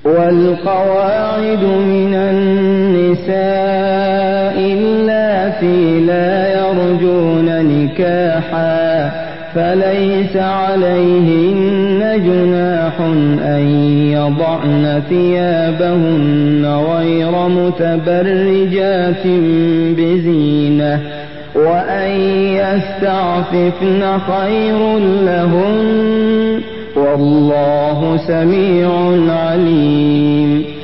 والقواعد من النساء اللاتي لا يرجون نكاحا فليس عليهن جناح أن يضعن ثيابهن غير متبرجات بزينة وأن يستعففن خير لهن والله سميع عليم.